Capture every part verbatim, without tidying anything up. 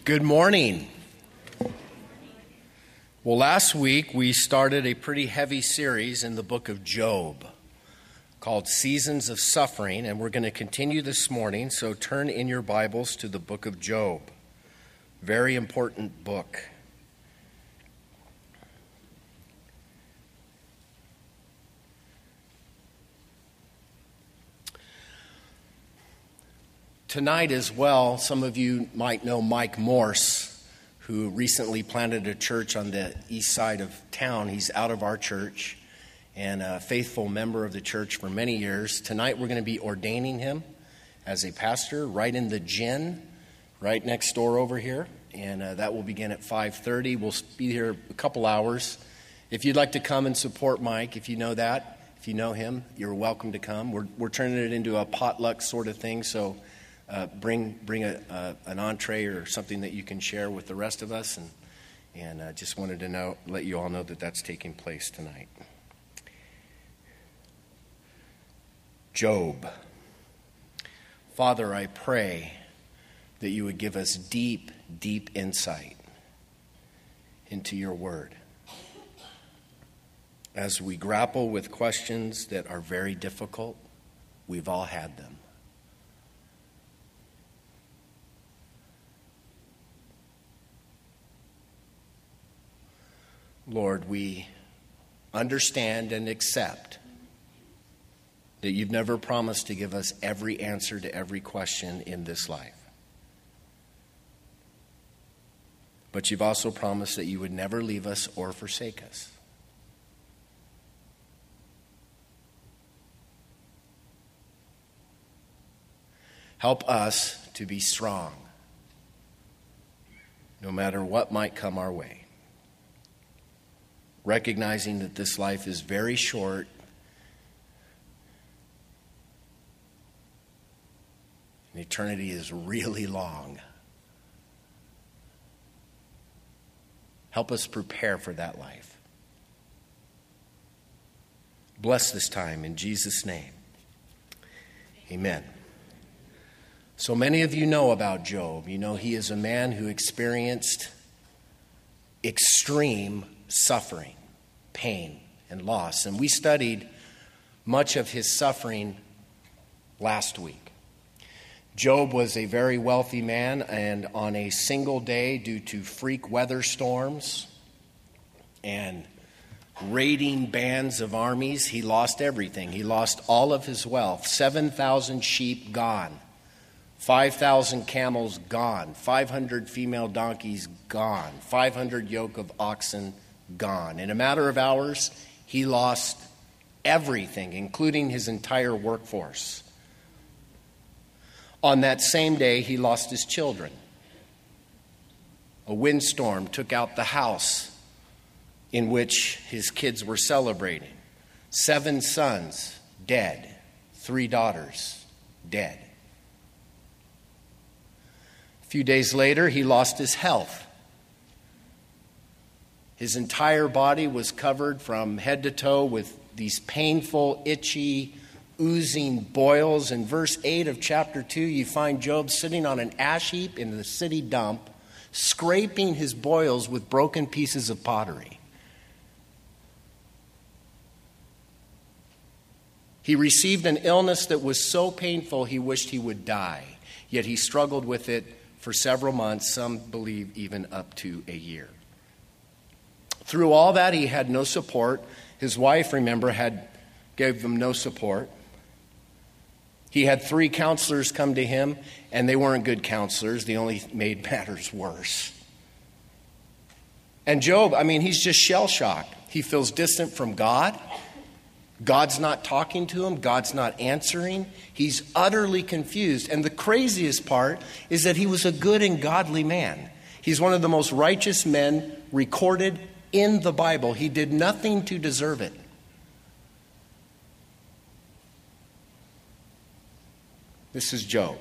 Good morning. Well, last week we started a pretty heavy series in the book of Job called Seasons of Suffering, and we're going to continue this morning, so turn in your Bibles to the book of Job. Very important book. Tonight as well, some of you might know Mike Morse, who recently planted a church on the east side of town. He's out of our church and a faithful member of the church for many years. Tonight we're going to be ordaining him as a pastor right in the gym, right next door over here. And uh, that will begin at five thirty. We'll be here a couple hours. If you'd like to come and support Mike, if you know that, if you know him, you're welcome to come. We're, we're turning it into a potluck sort of thing, so Uh, bring bring a, uh, an entree or something that you can share with the rest of us, and and uh, just wanted to know, let you all know that that's taking place tonight. Job. Father, I pray that you would give us deep, deep insight into your word as we grapple with questions that are very difficult. We've all had them. Lord, we understand and accept that you've never promised to give us every answer to every question in this life. But you've also promised that you would never leave us or forsake us. Help us to be strong, no matter what might come our way. Recognizing that this life is very short and eternity is really long. Help us prepare for that life. Bless this time in Jesus' name. Amen. So many of you know about Job. You know he is a man who experienced extreme suffering, pain, and loss. And we studied much of his suffering last week. Job was a very wealthy man, and on a single day, due to freak weather storms and raiding bands of armies, he lost everything. He lost all of his wealth. seven thousand sheep gone. five thousand camels gone. five hundred female donkeys gone. five hundred yoke of oxen gone. In a matter of hours, he lost everything, including his entire workforce. On that same day, he lost his children. A windstorm took out the house in which his kids were celebrating. Seven sons dead. Three daughters dead. A few days later, he lost his health. His entire body was covered from head to toe with these painful, itchy, oozing boils. In verse eight of chapter two, you find Job sitting on an ash heap in the city dump, scraping his boils with broken pieces of pottery. He received an illness that was so painful he wished he would die, yet he struggled with it for several months, some believe even up to a year. Through all that, he had no support. His wife, remember, had gave him no support. He had three counselors come to him, and they weren't good counselors. They only made matters worse. And Job, I mean, he's just shell-shocked. He feels distant from God. God's not talking to him. God's not answering. He's utterly confused. And the craziest part is that he was a good and godly man. He's one of the most righteous men recorded in the Bible. He did nothing to deserve it. This is Job.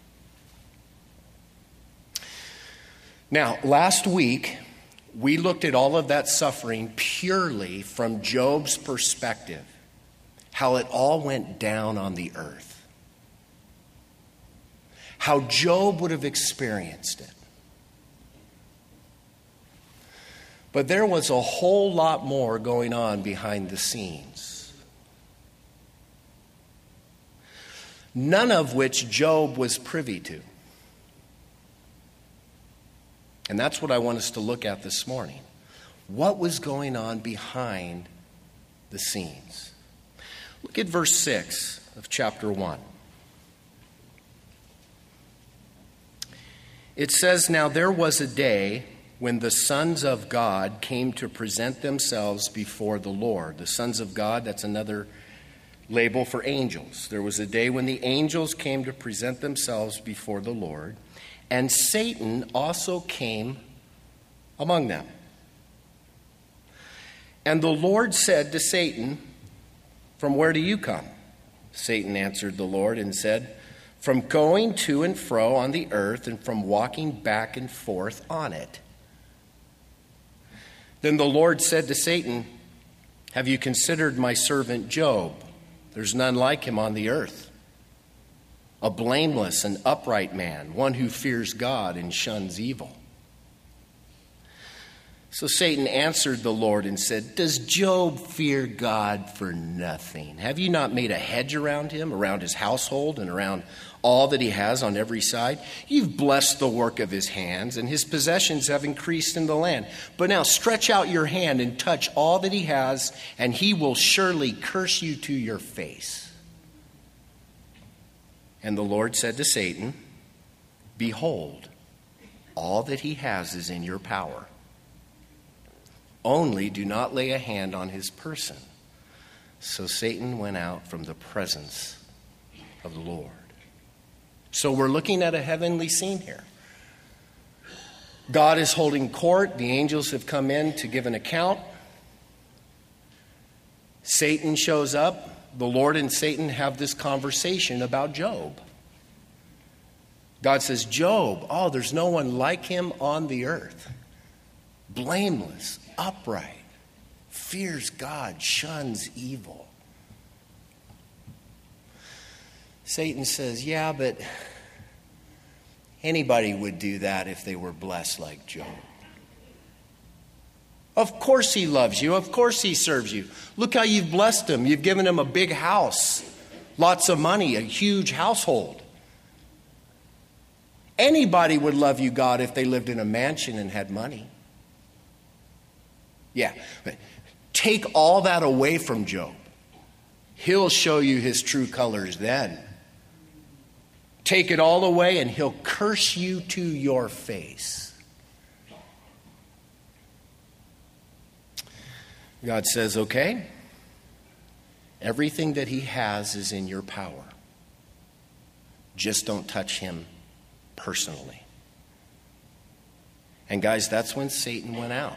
Now, last week, we looked at all of that suffering purely from Job's perspective, how it all went down on the earth, how Job would have experienced it. But there was a whole lot more going on behind the scenes, none of which Job was privy to. And that's what I want us to look at this morning. What was going on behind the scenes? Look at verse six of chapter one. It says, "Now there was a day when the sons of God came to present themselves before the Lord." The sons of God, that's another label for angels. There was a day when the angels came to present themselves before the Lord, and Satan also came among them. And the Lord said to Satan, "From where do you come?" Satan answered the Lord and said, "From going to and fro on the earth and from walking back and forth on it." Then the Lord said to Satan, "Have you considered my servant Job? There's none like him on the earth, a blameless and upright man, one who fears God and shuns evil." So Satan answered the Lord and said, "Does Job fear God for nothing? Have you not made a hedge around him, around his household, and around all that he has on every side? You've blessed the work of his hands, and his possessions have increased in the land. But now stretch out your hand and touch all that he has, and he will surely curse you to your face." And the Lord said to Satan, "Behold, all that he has is in your power. Only do not lay a hand on his person." So Satan went out from the presence of the Lord. So we're looking at a heavenly scene here. God is holding court. The angels have come in to give an account. Satan shows up. The Lord and Satan have this conversation about Job. God says, "Job, oh, there's no one like him on the earth. Blameless, upright, fears God, shuns evil." Satan says, "Yeah, but anybody would do that if they were blessed like Job. Of course he loves you. Of course he serves you. Look how you've blessed him. You've given him a big house, lots of money, a huge household. Anybody would love you, God, if they lived in a mansion and had money. Yeah, but take all that away from Job. He'll show you his true colors then. Take it all away and he'll curse you to your face." God says, "Okay, everything that he has is in your power. Just don't touch him personally." And guys, that's when Satan went out.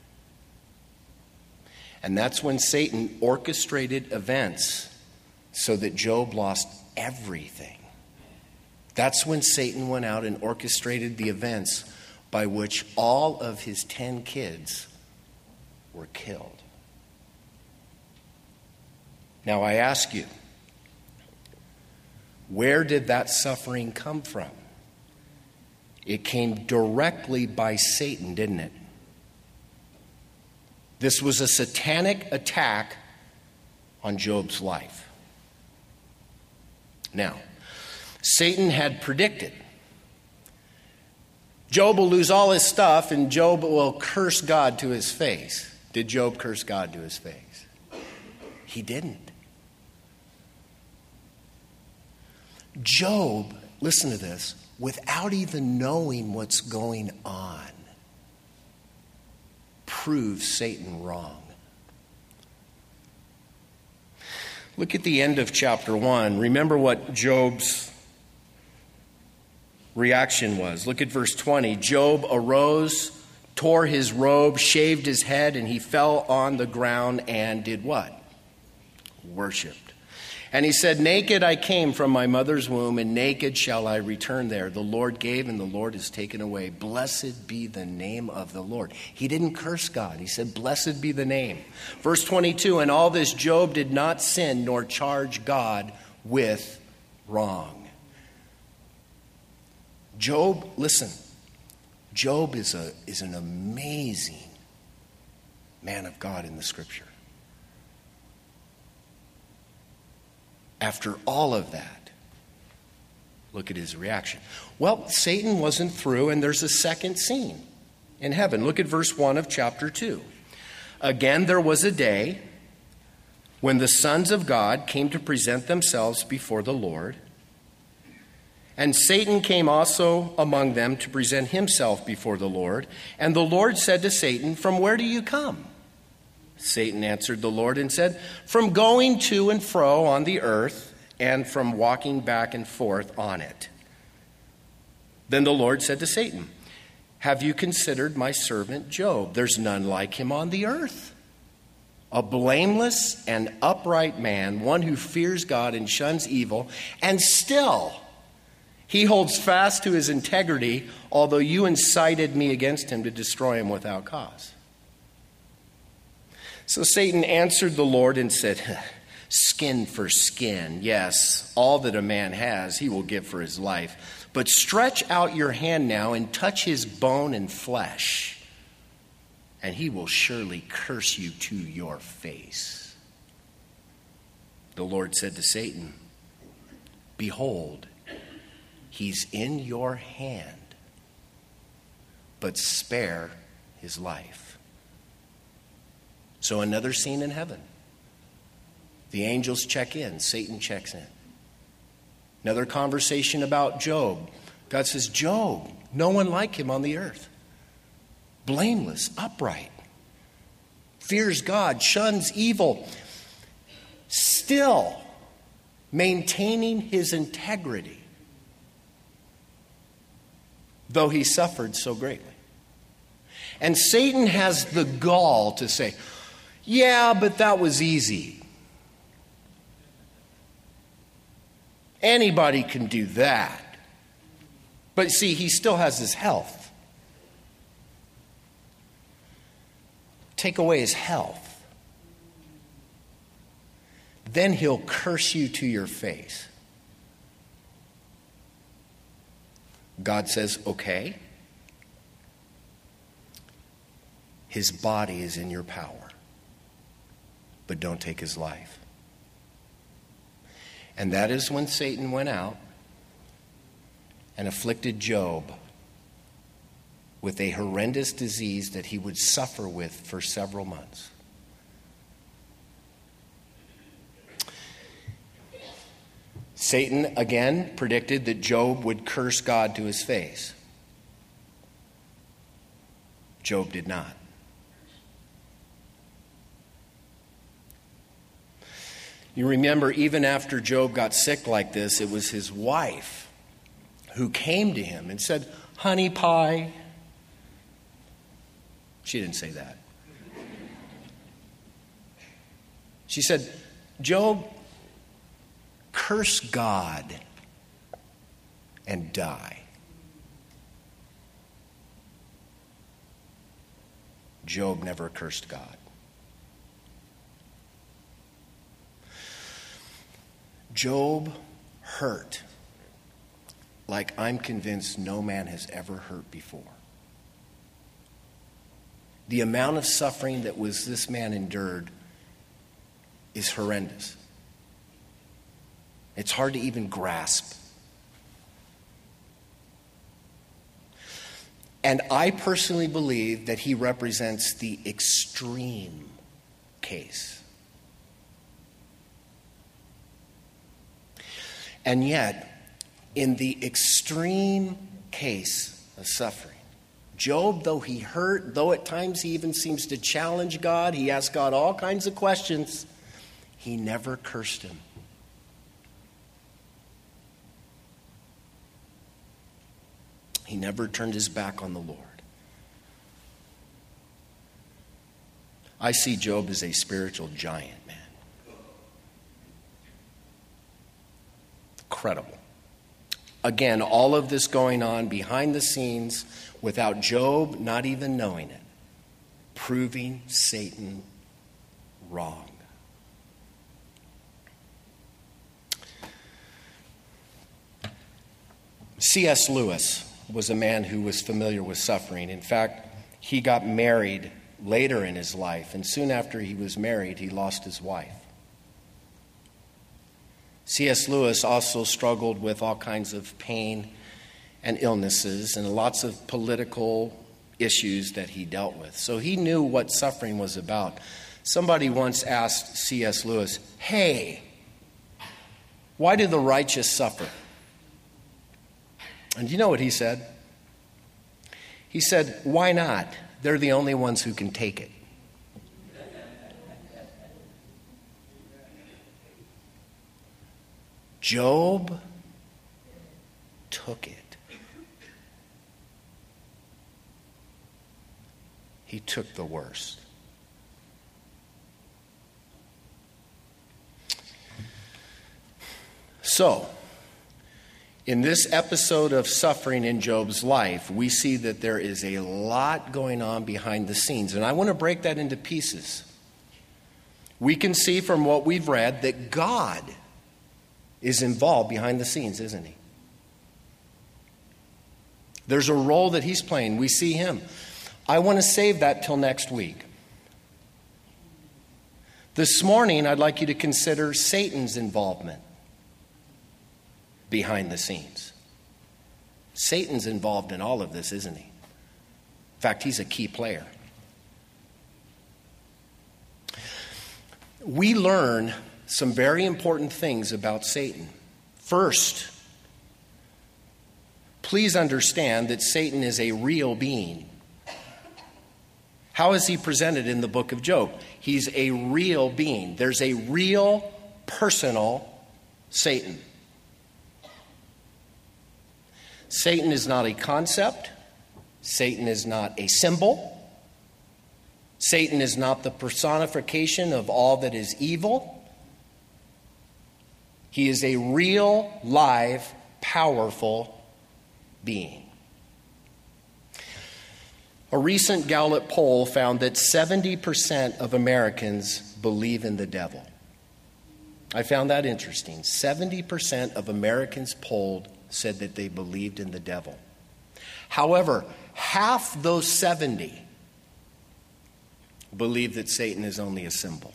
And that's when Satan orchestrated events so that Job lost everything. That's when Satan went out and orchestrated the events by which all of his ten kids were killed. Now I ask you, where did that suffering come from? It came directly by Satan, didn't it? This was a satanic attack on Job's life. Now, Satan had predicted Job will lose all his stuff and Job will curse God to his face. Did Job curse God to his face? He didn't. Job, listen to this, without even knowing what's going on, proves Satan wrong. Look at the end of chapter one. Remember what Job's reaction was. Look at verse twenty. Job arose, tore his robe, shaved his head, and he fell on the ground and did what? Worshipped. And he said, "Naked I came from my mother's womb, and naked shall I return there. The Lord gave, and the Lord has taken away. Blessed be the name of the Lord." He didn't curse God. He said, "Blessed be the name." Verse twenty-two, "And all this Job did not sin, nor charge God with wrong." Job, listen, Job is a is an amazing man of God in the scripture. After all of that, look at his reaction. Well, Satan wasn't through, and there's a second scene in heaven. Look at verse one of chapter two. Again, there was a day when the sons of God came to present themselves before the Lord. And Satan came also among them to present himself before the Lord. And the Lord said to Satan, "From where do you come?" Satan answered the Lord and said, "From going to and fro on the earth, and from walking back and forth on it." Then the Lord said to Satan, "Have you considered my servant Job? There's none like him on the earth, a blameless and upright man, one who fears God and shuns evil, and still he holds fast to his integrity, although you incited me against him to destroy him without cause." So Satan answered the Lord and said, "Skin for skin, yes, all that a man has he will give for his life. But stretch out your hand now and touch his bone and flesh, and he will surely curse you to your face." The Lord said to Satan, "Behold, he's in your hand, but spare his life." So another scene in heaven. The angels check in. Satan checks in. Another conversation about Job. God says, "Job, no one like him on the earth. Blameless, upright, fears God, shuns evil, still maintaining his integrity, though he suffered so greatly." And Satan has the gall to say, "Yeah, but that was easy. Anybody can do that." But see, he still has his health. Take away his health, then he'll curse you to your face. God says, "Okay, his body is in your power, but don't take his life." And that is when Satan went out and afflicted Job with a horrendous disease that he would suffer with for several months. Satan again predicted that Job would curse God to his face. Job did not. You remember, even after Job got sick like this, it was his wife who came to him and said, "Honey pie." She didn't say that. She said, "Job, curse God and die." Job never cursed God. Job hurt like I'm convinced no man has ever hurt before. The amount of suffering that was this man endured is horrendous. It's hard to even grasp. And I personally believe that he represents the extreme case. And yet, in the extreme case of suffering, Job, though he hurt, though at times he even seems to challenge God, he asks God all kinds of questions, he never cursed him. He never turned his back on the Lord. I see Job as a spiritual giant, man. Incredible. Again, all of this going on behind the scenes without Job not even knowing it, proving Satan wrong. C S Lewis was a man who was familiar with suffering. In fact, he got married later in his life, and soon after he was married, he lost his wife. C S Lewis also struggled with all kinds of pain and illnesses and lots of political issues that he dealt with. So he knew what suffering was about. Somebody once asked C S Lewis, "Hey, why do the righteous suffer?" And you know what he said? He said, "Why not? They're the only ones who can take it." Job took it. He took the worst. So, in this episode of suffering in Job's life, we see that there is a lot going on behind the scenes. And I want to break that into pieces. We can see from what we've read that God is involved behind the scenes, isn't he? There's a role that he's playing. We see him. I want to save that till next week. This morning, I'd like you to consider Satan's involvement behind the scenes. Satan's involved in all of this, isn't he? In fact, he's a key player. We learn some very important things about Satan. First, please understand that Satan is a real being. How is he presented in the book of Job? He's a real being. There's a real, personal Satan. Satan is not a concept. Satan is not a symbol. Satan is not the personification of all that is evil. He is a real, live, powerful being. A recent Gallup poll found that seventy percent of Americans believe in the devil. I found that interesting. seventy percent of Americans polled said that they believed in the devil. However, half those seventy believe that Satan is only a symbol.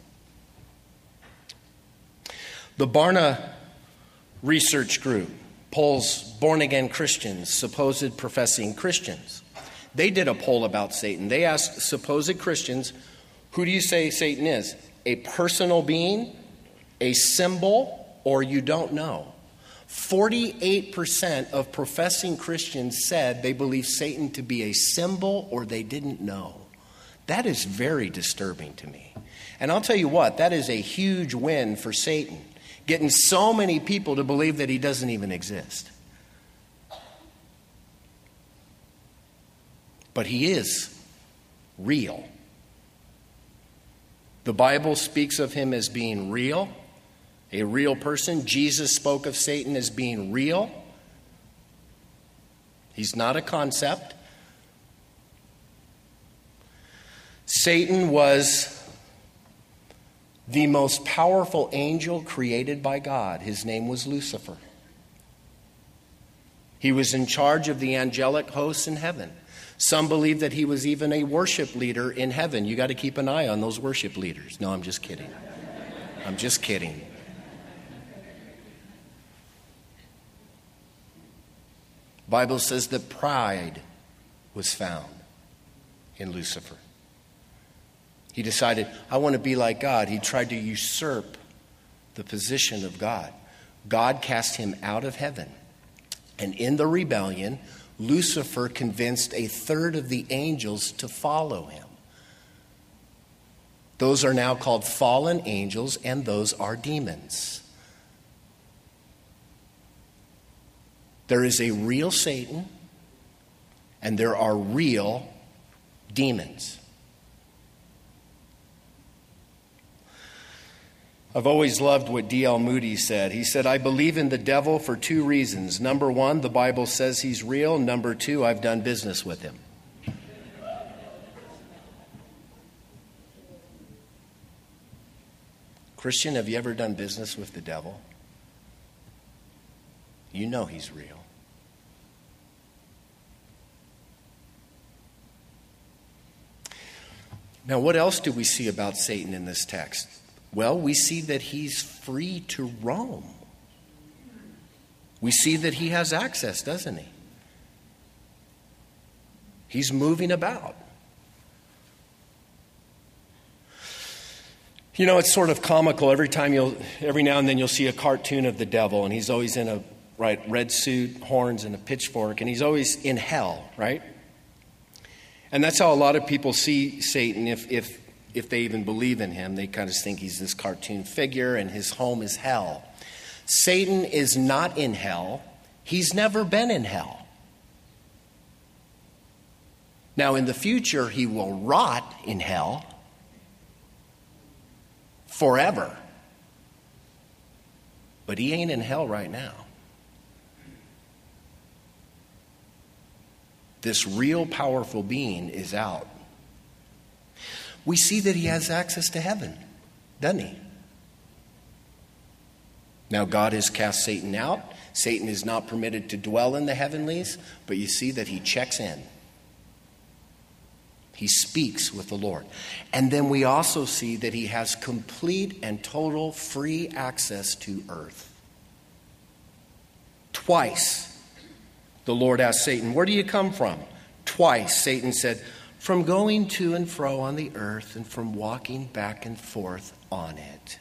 The Barna Research Group polls born-again Christians, supposed professing Christians. They did a poll about Satan. They asked supposed Christians, who do you say Satan is? A personal being, a symbol, or you don't know? forty-eight percent of professing Christians said they believe Satan to be a symbol or they didn't know. That is very disturbing to me. And I'll tell you what, that is a huge win for Satan, getting so many people to believe that he doesn't even exist. But he is real. The Bible speaks of him as being real, a real person. Jesus spoke of Satan as being real. He's not a concept. Satan was the most powerful angel created by God. His name was Lucifer. He was in charge of the angelic hosts in heaven. Some believe that he was even a worship leader in heaven. You got to keep an eye on those worship leaders. No, I'm just kidding. I'm just kidding. The Bible says that pride was found in Lucifer. He decided, I want to be like God. He tried to usurp the position of God. God cast him out of heaven. And in the rebellion, Lucifer convinced a third of the angels to follow him. Those are now called fallen angels, and those are demons. There is a real Satan, and there are real demons. I've always loved what D L Moody said. He said, I believe in the devil for two reasons. Number one, the Bible says he's real. Number two, I've done business with him. Christian, have you ever done business with the devil? You know he's real. Now, what else do we see about Satan in this text? Well, we see that he's free to roam. We see that he has access, doesn't he? He's moving about. You know, it's sort of comical. Every time you'll, every now and then you'll see a cartoon of the devil, and he's always in a right red suit, horns, and a pitchfork, and he's always in hell, right? And that's how a lot of people see Satan. If if if they even believe in him, they kind of think he's this cartoon figure, and his home is hell. Satan is not in hell. He's never been in hell. Now, in the future, he will rot in hell forever. But he ain't in hell right now. This real powerful being is out. We see that he has access to heaven, doesn't he? Now, God has cast Satan out. Satan is not permitted to dwell in the heavenlies, but you see that he checks in. He speaks with the Lord. And then we also see that he has complete and total free access to earth. Twice, the Lord asked Satan, "Where do you come from?" Twice, Satan said, "From going to and fro on the earth and from walking back and forth on it."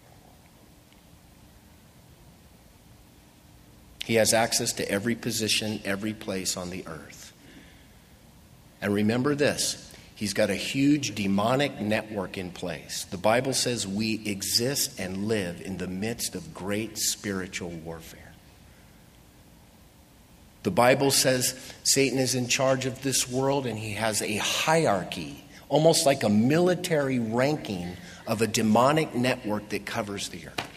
He has access to every position, every place on the earth. And remember this, he's got a huge demonic network in place. The Bible says we exist and live in the midst of great spiritual warfare. The Bible says Satan is in charge of this world, and he has a hierarchy, almost like a military ranking of a demonic network that covers the earth.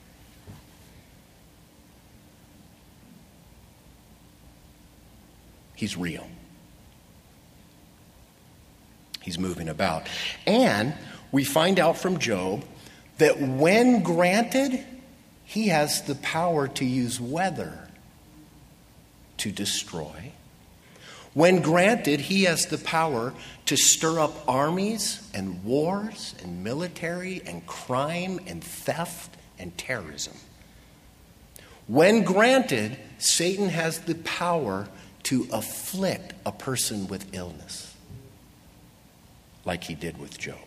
He's real. He's moving about. And we find out from Job that when granted, he has the power to use weather to destroy. When granted, he has the power to stir up armies and wars and military and crime and theft and terrorism. When granted, Satan has the power to afflict a person with illness, like he did with Job.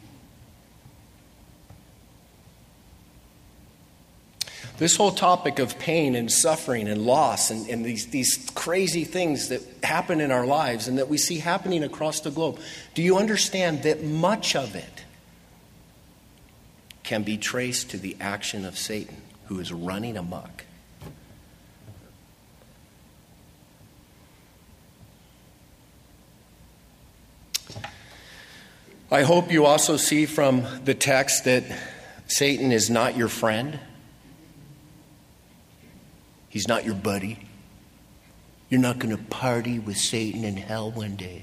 This whole topic of pain and suffering and loss and, and these, these crazy things that happen in our lives and that we see happening across the globe, do you understand that much of it can be traced to the action of Satan, who is running amok? I hope you also see from the text that Satan is not your friend. He's not your buddy. You're not going to party with Satan in hell one day.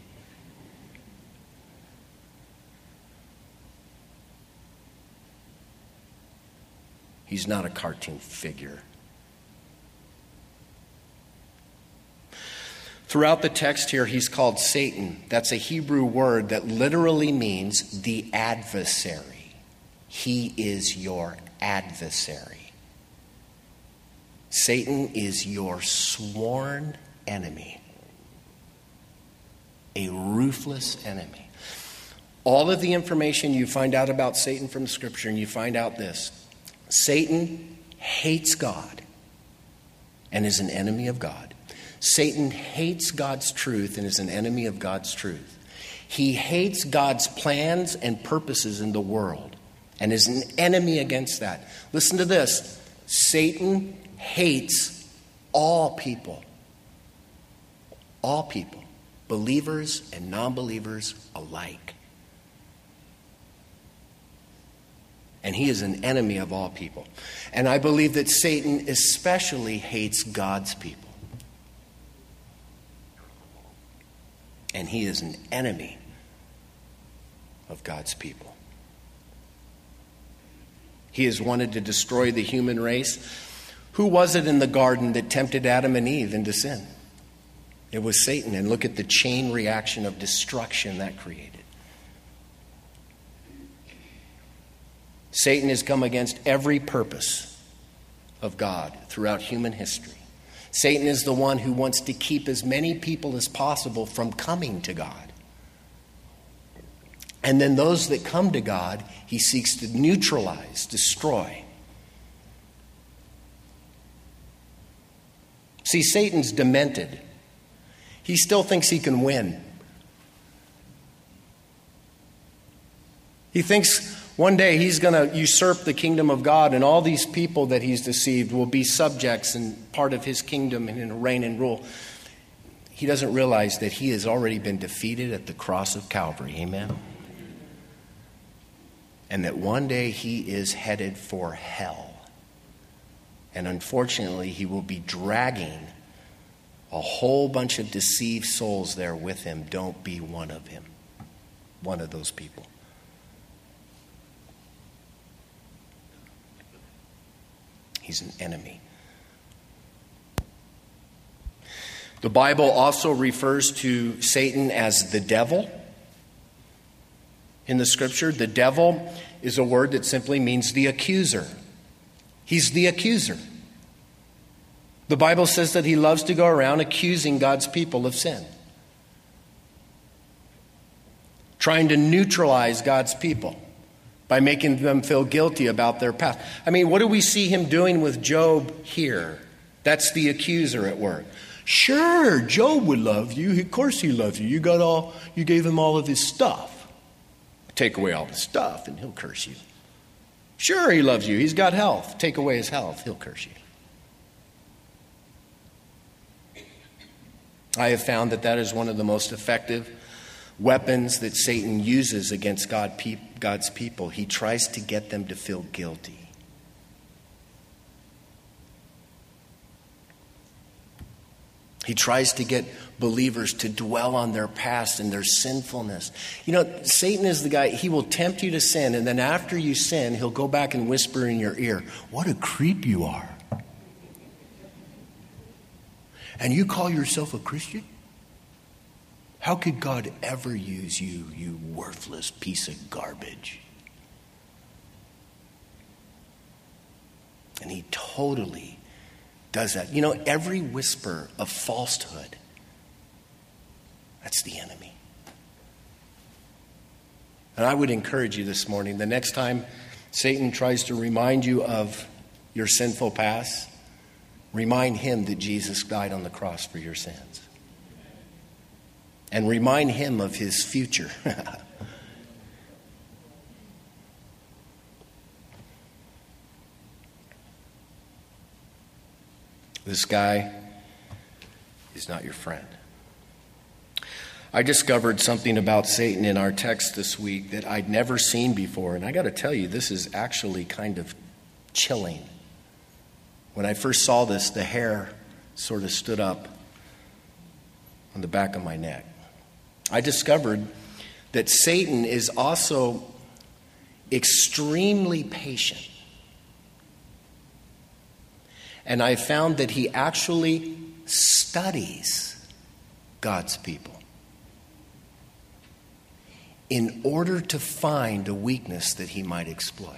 He's not a cartoon figure. Throughout the text here, he's called Satan. That's a Hebrew word that literally means the adversary. He is your adversary. Satan is your sworn enemy, a ruthless enemy. All of the information you find out about Satan from Scripture, and you find out this: Satan hates God and is an enemy of God. Satan hates God's truth and is an enemy of God's truth. He hates God's plans and purposes in the world and is an enemy against that. Listen to this. Satan hates all people. All people. Believers and non-believers alike. And he is an enemy of all people. And I believe that Satan especially hates God's people. And he is an enemy of God's people. He has wanted to destroy the human race. Who was it in the garden that tempted Adam and Eve into sin? It was Satan. And look at the chain reaction of destruction that created. Satan has come against every purpose of God throughout human history. Satan is the one who wants to keep as many people as possible from coming to God. And then those that come to God, he seeks to neutralize, destroy. See, Satan's demented. He still thinks he can win. He thinks one day he's going to usurp the kingdom of God, and all these people that he's deceived will be subjects and part of his kingdom and reign and rule. He doesn't realize that he has already been defeated at the cross of Calvary. Amen? And that one day he is headed for hell. And unfortunately, he will be dragging a whole bunch of deceived souls there with him. Don't be one of him. One of those people. He's an enemy. The Bible also refers to Satan as the devil. In the scripture, the devil is a word that simply means the accuser. He's the accuser. The Bible says that he loves to go around accusing God's people of sin, trying to neutralize God's people by making them feel guilty about their past. I mean, what do we see him doing with Job here? That's the accuser at work. Sure, Job would love you. Of course he loves you. You got all, you gave him all of his stuff. Take away all the stuff and he'll curse you. Sure, he loves you. He's got health. Take away his health, he'll curse you. I have found that that is one of the most effective weapons that Satan uses against God, God's people. He tries to get them to feel guilty. He tries to get believers to dwell on their past and their sinfulness. You know, Satan is the guy, he will tempt you to sin, and then after you sin, he'll go back and whisper in your ear, "What a creep you are. And you call yourself a Christian? How could God ever use you, you worthless piece of garbage?" And he totally does that. You know, every whisper of falsehood, that's the enemy. And I would encourage you this morning, the next time Satan tries to remind you of your sinful past, remind him that Jesus died on the cross for your sins. And remind him of his future. This guy is not your friend. I discovered something about Satan in our text this week that I'd never seen before. And I got to tell you, this is actually kind of chilling. When I first saw this, the hair sort of stood up on the back of my neck. I discovered that Satan is also extremely patient. And I found that he actually studies God's people in order to find a weakness that he might exploit.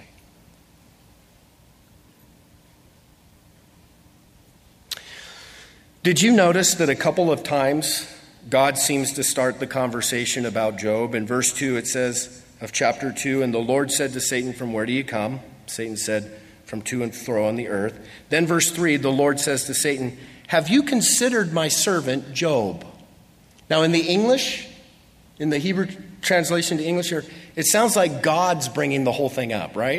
Did you notice that a couple of times God seems to start the conversation about Job? In verse two it says of chapter two, "And the Lord said to Satan, 'From where do you come?' Satan said, 'From to and fro on the earth.' Then verse three, the Lord says to Satan, 'Have you considered my servant Job?'" Now in the English, in the Hebrew translation to English here, it sounds like God's bringing the whole thing up, right?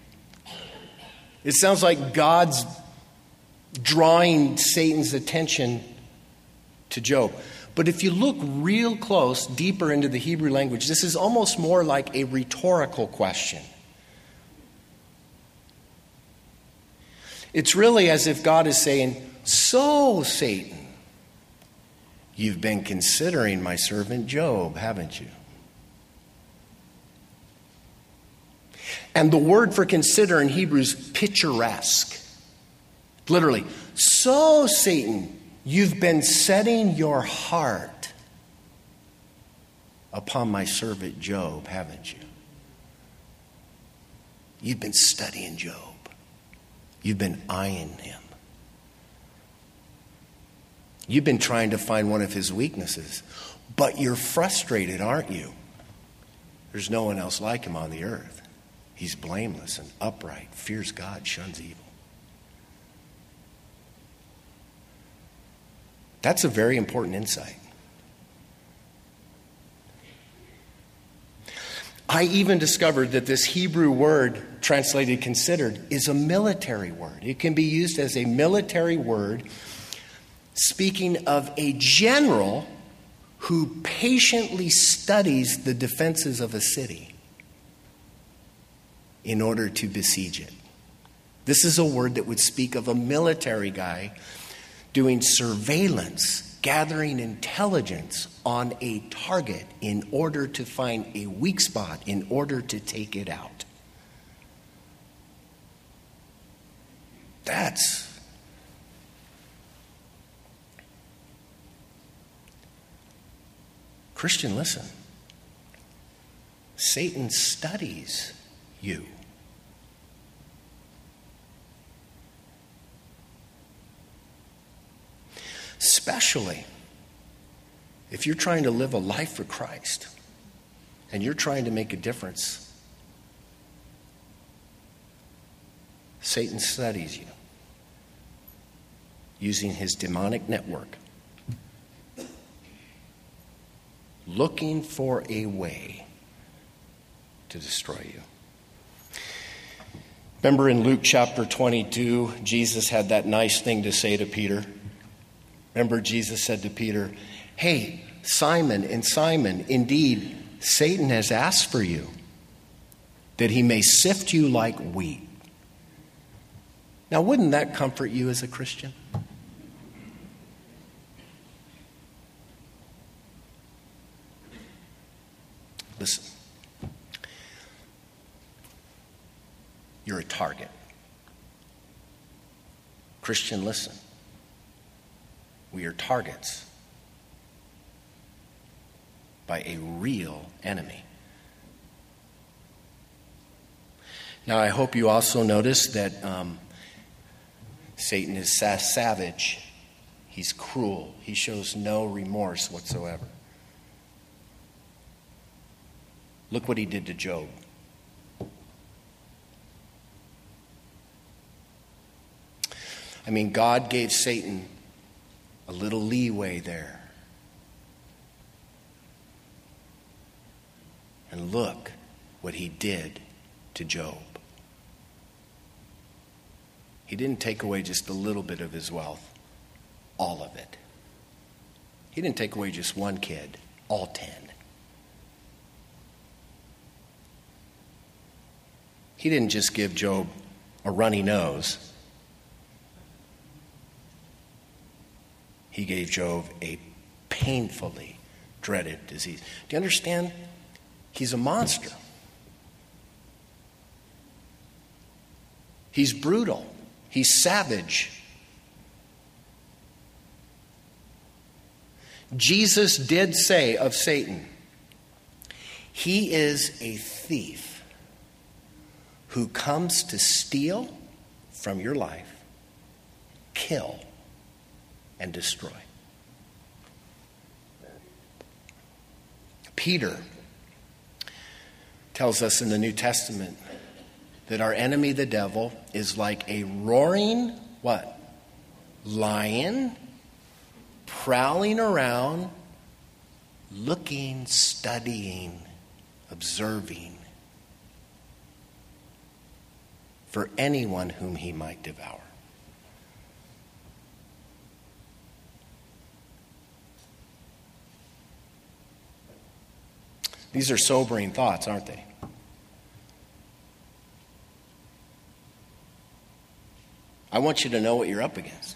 It sounds like God's drawing Satan's attention to Job. But if you look real close, deeper into the Hebrew language, this is almost more like a rhetorical question. It's really as if God is saying, "So, Satan, you've been considering my servant Job, haven't you?" And the word for consider in Hebrew is picturesque. Literally, "So, Satan, you've been setting your heart upon my servant Job, haven't you?" You've been studying Job. You've been eyeing him. You've been trying to find one of his weaknesses. But you're frustrated, aren't you? There's no one else like him on the earth. He's blameless and upright, fears God, shuns evil. That's a very important insight. I even discovered that this Hebrew word, translated considered, is a military word. It can be used as a military word speaking of a general who patiently studies the defenses of a city in order to besiege it. This is a word that would speak of a military guy doing surveillance, gathering intelligence on a target in order to find a weak spot, in order to take it out. That's Christian, listen. Satan studies you. Especially if you're trying to live a life for Christ and you're trying to make a difference. Satan studies you using his demonic network, looking for a way to destroy you. Remember in Luke chapter twenty-two, Jesus had that nice thing to say to Peter. Remember, Jesus said to Peter, "Hey, Simon and Simon, indeed, Satan has asked for you, that he may sift you like wheat." Now, wouldn't that comfort you as a Christian? Listen. You're a target. Christian, listen. We are targets by a real enemy. Now, I hope you also notice that um, Satan is sa- savage. He's cruel. He shows no remorse whatsoever. Look what he did to Job. I mean, God gave Satan a little leeway there. And look what he did to Job. He didn't take away just a little bit of his wealth, all of it. He didn't take away just one kid, all ten. He didn't just give Job a runny nose. He gave Job a painfully dreaded disease. Do you understand? He's a monster. He's brutal. He's savage. Jesus did say of Satan, he is a thief who comes to steal from your life, kill, and destroy. Peter tells us in the New Testament that our enemy, the devil, is like a roaring, what? Lion, prowling around, looking, studying, observing for anyone whom he might devour. These are sobering thoughts, aren't they? I want you to know what you're up against.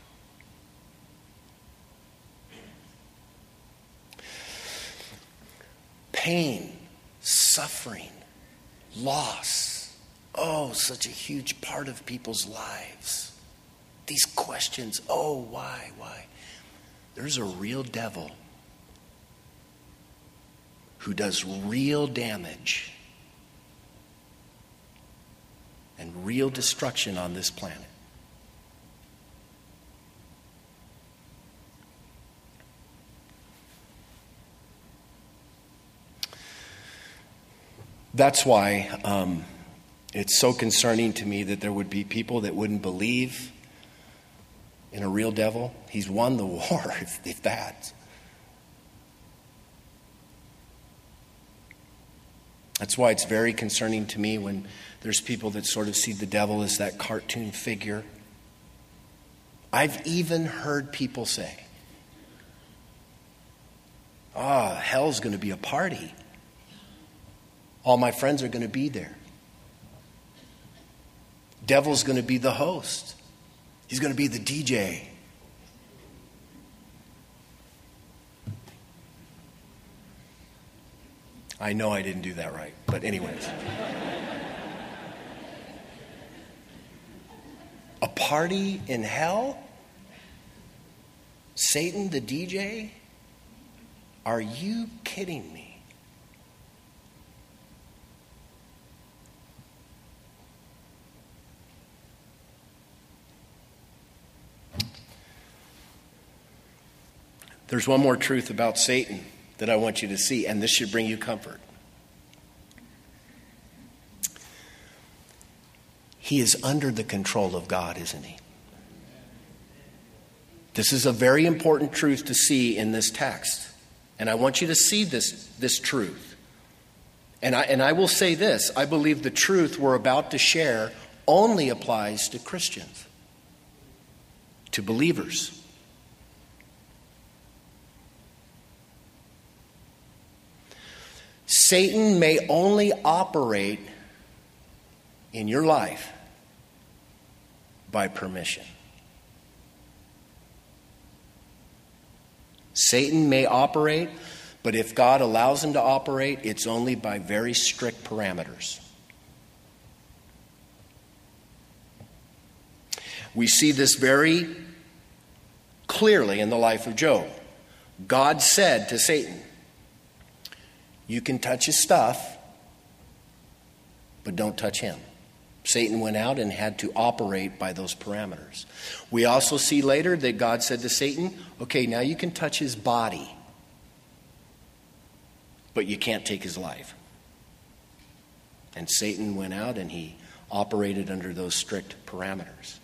Pain, suffering, loss. Oh, such a huge part of people's lives. These questions, oh, why, why? There's a real devil who does real damage and real destruction on this planet. That's why um, it's so concerning to me that there would be people that wouldn't believe in a real devil. He's won the war, if, if that. That's why it's very concerning to me when there's people that sort of see the devil as that cartoon figure. I've even heard people say, ah, oh, hell's going to be a party. All my friends are going to be there. Devil's going to be the host. He's going to be the D J. I know I didn't do that right, but anyways. A party in hell? Satan the D J? Are you kidding me? There's one more truth about Satan that I want you to see, and this should bring you comfort. He is under the control of God, isn't he? This is a very important truth to see in this text. And I want you to see this, this truth. And I, and I will say this, I believe the truth we're about to share only applies to Christians, to believers. Satan may only operate in your life by permission. Satan may operate, but if God allows him to operate, it's only by very strict parameters. We see this very clearly in the life of Job. God said to Satan, you can touch his stuff, but don't touch him. Satan went out and had to operate by those parameters. We also see later that God said to Satan, okay, now you can touch his body, but you can't take his life. And Satan went out and he operated under those strict parameters.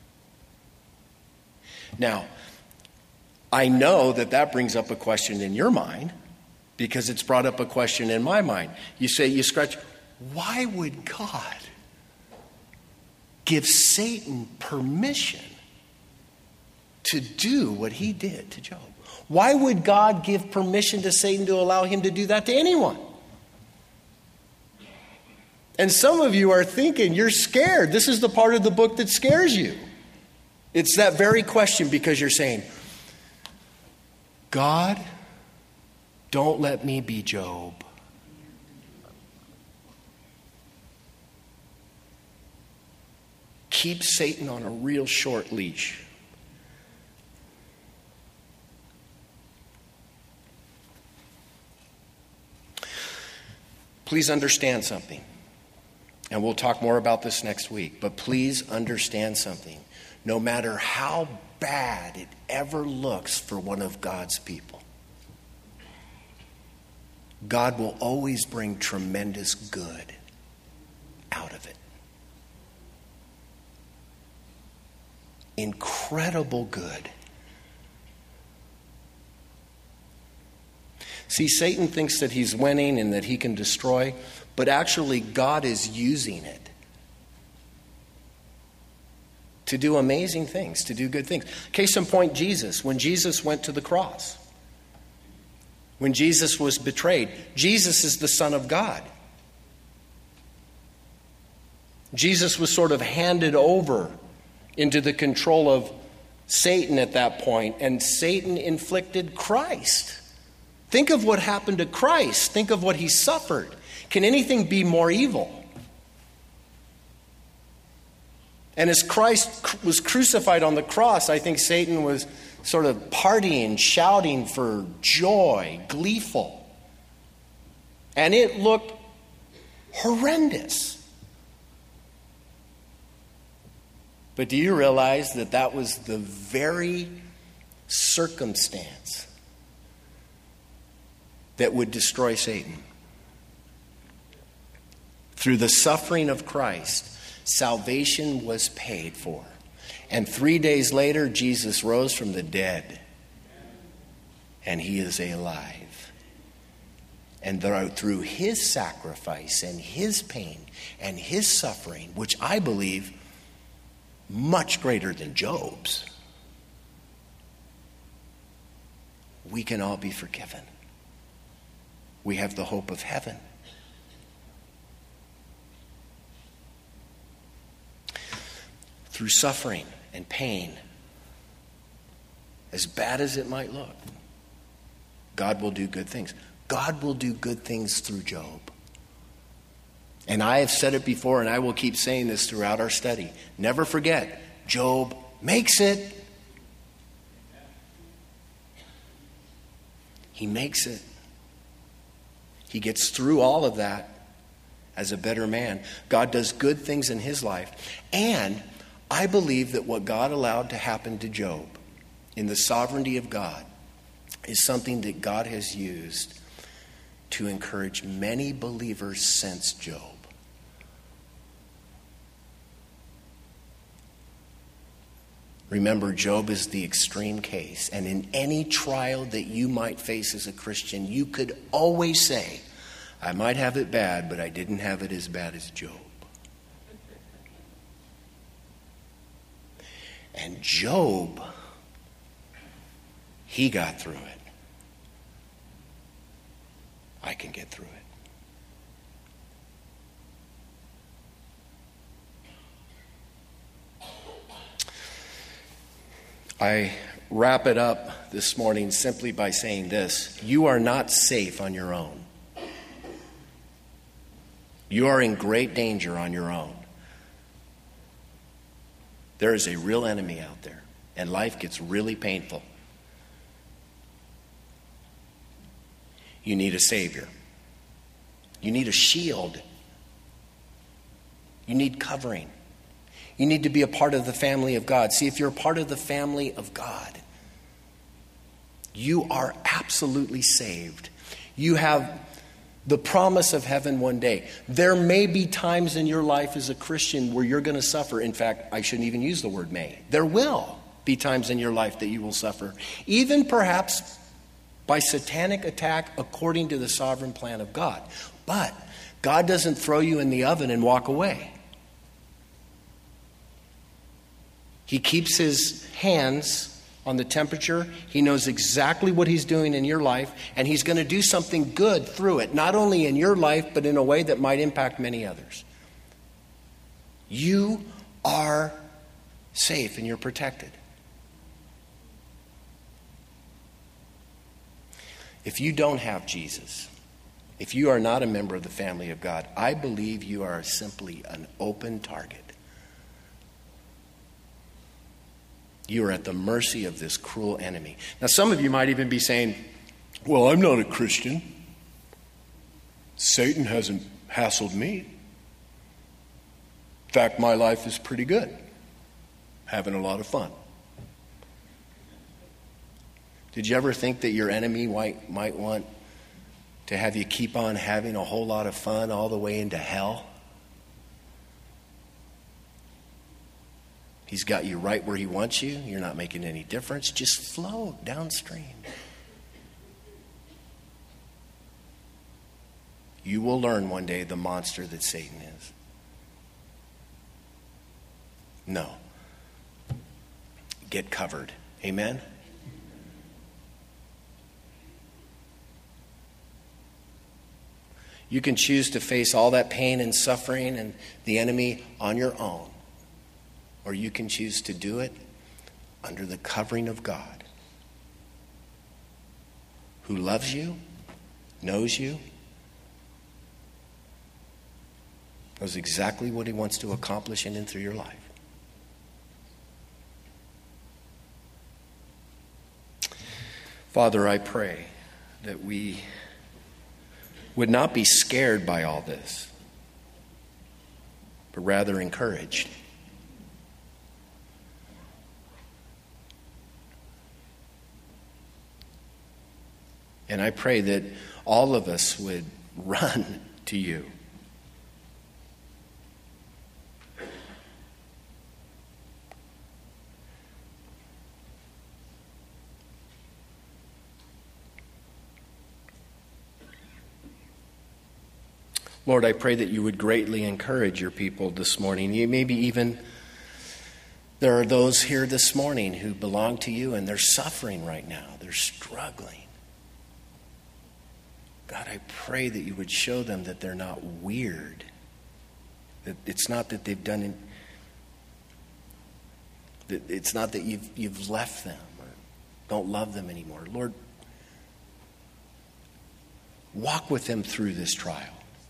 Now, I know that that brings up a question in your mind, because it's brought up a question in my mind. You say, you scratch, why would God give Satan permission to do what he did to Job? Why would God give permission to Satan to allow him to do that to anyone? And some of you are thinking, you're scared. This is the part of the book that scares you. It's that very question, because you're saying, God, don't let me be Job. Keep Satan on a real short leash. Please understand something. And we'll talk more about this next week. But please understand something. No matter how bad it ever looks for one of God's people, God will always bring tremendous good out of it. Incredible good. See, Satan thinks that he's winning and that he can destroy, but actually God is using it to do amazing things, to do good things. Case in point, Jesus. When Jesus went to the cross, when Jesus was betrayed, Jesus is the Son of God. Jesus was sort of handed over into the control of Satan at that point, and Satan inflicted Christ. Think of what happened to Christ. Think of what he suffered. Can anything be more evil? And as Christ was crucified on the cross, I think Satan was sort of partying, shouting for joy, gleeful. And it looked horrendous. But do you realize that that was the very circumstance that would destroy Satan? Through the suffering of Christ, salvation was paid for. And three days later, Jesus rose from the dead. And he is alive. And through his sacrifice and his pain and his suffering, which I believe much greater than Job's, we can all be forgiven. We have the hope of heaven. Through suffering and pain, as bad as it might look, God will do good things. God will do good things through Job. And I have said it before, and I will keep saying this throughout our study. Never forget, Job makes it. He makes it. He gets through all of that as a better man. God does good things in his life. And I believe that what God allowed to happen to Job in the sovereignty of God is something that God has used to encourage many believers since Job. Remember, Job is the extreme case. And in any trial that you might face as a Christian, you could always say, I might have it bad, but I didn't have it as bad as Job. And Job, he got through it. I can get through it. I wrap it up this morning simply by saying this. You are not safe on your own. You are in great danger on your own. There is a real enemy out there, and life gets really painful. You need a Savior. You need a shield. You need covering. You need to be a part of the family of God. See, if you're a part of the family of God, you are absolutely saved. You have the promise of heaven one day. There may be times in your life as a Christian where you're going to suffer. In fact, I shouldn't even use the word may. There will be times in your life that you will suffer. Even perhaps by satanic attack according to the sovereign plan of God. But God doesn't throw you in the oven and walk away. He keeps his hands on the temperature. He knows exactly what he's doing in your life, and he's going to do something good through it, not only in your life, but in a way that might impact many others. You are safe and you're protected. If you don't have Jesus, if you are not a member of the family of God, I believe you are simply an open target. You are at the mercy of this cruel enemy. Now, some of you might even be saying, well, I'm not a Christian. Satan hasn't hassled me. In fact, my life is pretty good. Having a lot of fun. Did you ever think that your enemy might, might want to have you keep on having a whole lot of fun all the way into hell? He's got you right where he wants you. You're not making any difference. Just float downstream. You will learn one day the monster that Satan is. No. Get covered. Amen? You can choose to face all that pain and suffering and the enemy on your own. Or you can choose to do it under the covering of God, who loves you, knows you, knows exactly what he wants to accomplish in and through your life. Father, I pray that we would not be scared by all this, but rather encouraged. And I pray that all of us would run to you. Lord, I pray that you would greatly encourage your people this morning. You maybe even there are those here this morning who belong to you and they're suffering right now. They're struggling. God, I pray that you would show them that they're not weird. That it's not that they've done it, that it's not that you've you've left them or don't love them anymore. Lord, walk with them through this trial.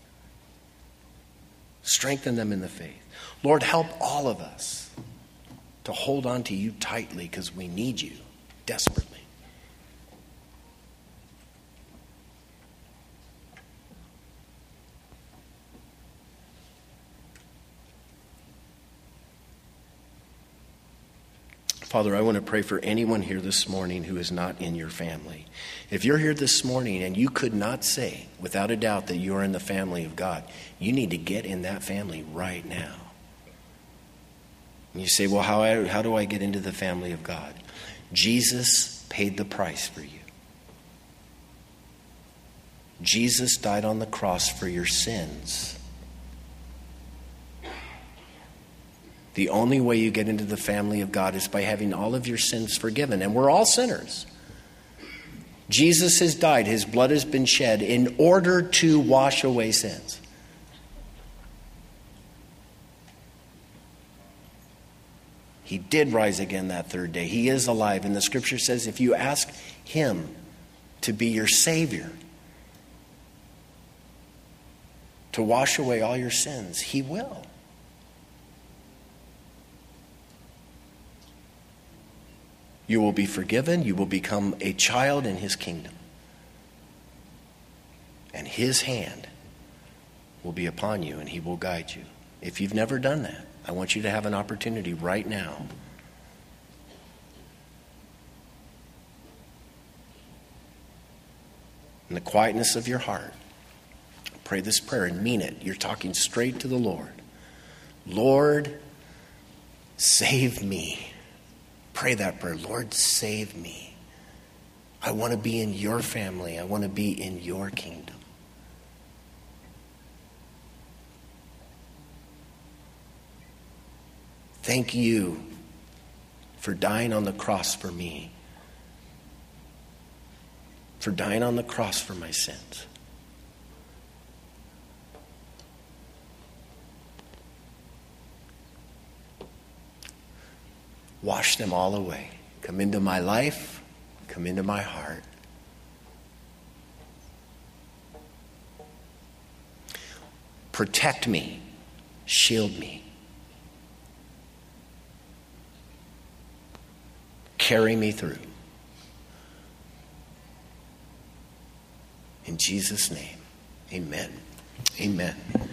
Strengthen them in the faith. Lord, help all of us to hold on to you tightly because we need you desperately. Father, I want to pray for anyone here this morning who is not in your family. If you're here this morning and you could not say without a doubt that you are in the family of God, you need to get in that family right now. And you say, well, how, I, how do I get into the family of God? Jesus paid the price for you. Jesus died on the cross for your sins. The only way you get into the family of God is by having all of your sins forgiven. And we're all sinners. Jesus has died. His blood has been shed in order to wash away sins. He did rise again that third day. He is alive. And the scripture says if you ask him to be your Savior, to wash away all your sins, he will. You will be forgiven. You will become a child in his kingdom. And his hand will be upon you and he will guide you. If you've never done that, I want you to have an opportunity right now. In the quietness of your heart, pray this prayer and mean it. You're talking straight to the Lord. Lord, save me. Pray that prayer. Lord, save me. I want to be in your family. I want to be in your kingdom. Thank you for dying on the cross for me. For dying on the cross for my sins. Wash them all away. Come into my life. Come into my heart. Protect me. Shield me. Carry me through. In Jesus' name, amen. Amen.